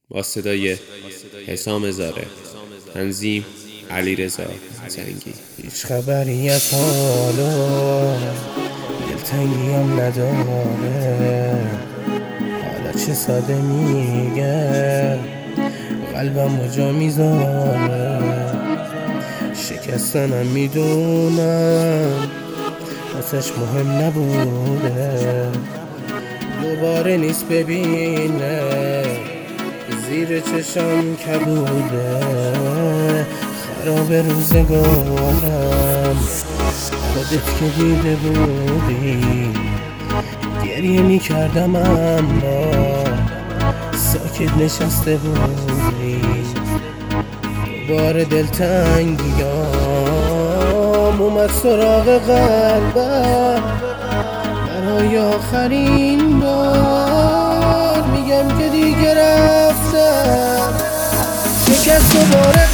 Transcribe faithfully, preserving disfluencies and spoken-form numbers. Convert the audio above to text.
با صدای حسام زاره، تنظیم علیرضا زنگی. هیچ خبری از حالو دلتنگیم نداره، حالا چه ساده میگه قلبم کجا میذاره. شکستنم میدونم واسش مهم نبوده، دوباره نیست ببینه زیر چشم کبوده. خراب روزگارم خودت که دیده بودی، گریه میکردم اما ساکت نشسته بودی. دوباره دلتنگیام اومد سراغ قلبم، برای آخرین بار میگم که دیگه رفتم. شکست دوباره